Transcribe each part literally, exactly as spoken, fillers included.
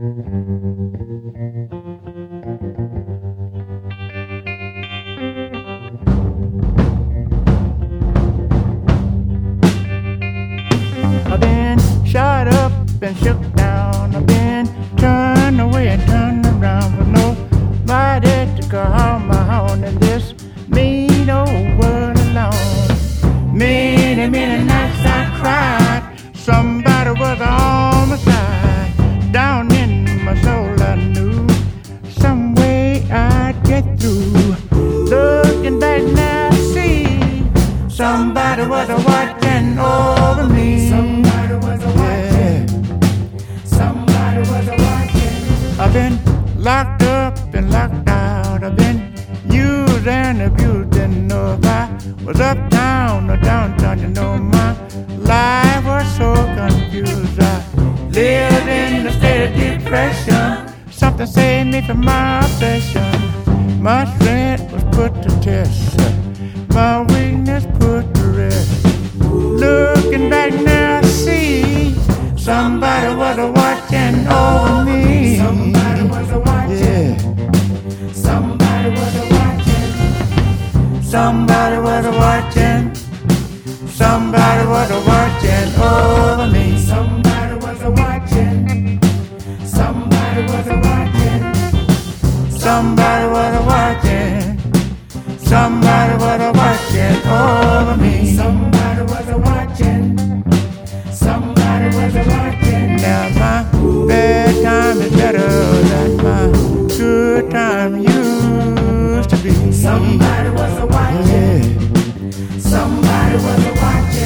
I've been shot up and shook down. I've been turned away and turned around with nobody to call my own in this mean old world alone. Many, many nights I cried. Somebody was on my side. Down in my soul I knew some way I'd get through. Looking back now I see somebody was a watching over me. Somebody was a watching. Somebody was a watching. I've been locked up and locked out. I've been used and abused. Didn't know if I was uptown or downtown. You know my life was so confused. I lived in a state of depression. Something saved me from my obsession. My strength was put to test. My weakness put to rest. Looking back now I see somebody was a watching over me. Somebody was a watching. Yeah. Somebody was a watching. Somebody was a watching. Somebody was a watching over me. Somebody was a watching. Somebody was a watching. Somebody was a watching. Somebody was a watching over me. Somebody was a watching. Somebody was a watching. Now my bad time is better than my good time used to be. Somebody was a watching. Yeah. Somebody was a watching.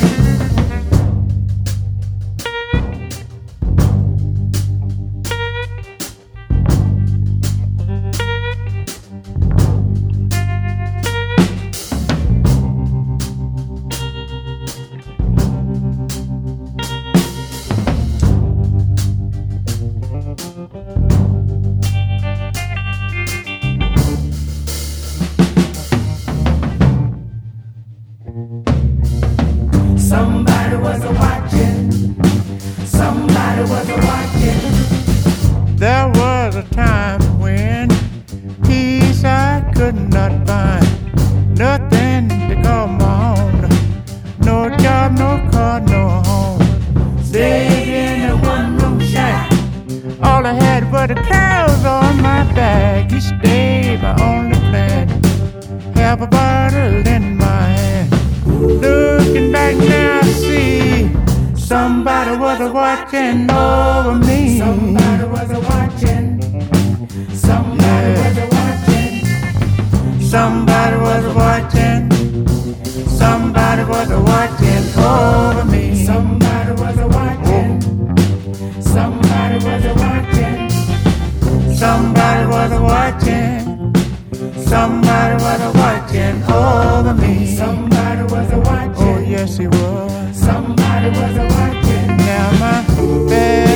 Somebody was a watching. Somebody was a watching. There was a time when peace I could not find. Nothing to call my own. No job, no car, no home. Stayed in a one-room shack. All I had were the clothes on my back. Each day my only plan. Have a bottle in my hand. Looking back now I see somebody was a watching over me. Somebody was a watching. Somebody Yeah. was a watching. Somebody was a watching. Somebody was a watching over me. Somebody was a watching. Somebody was a watching. Somebody was a watching. Somebody was a watching over me. Somebody was a watching. Oh yes he was. Somebody was a watching. Now my bed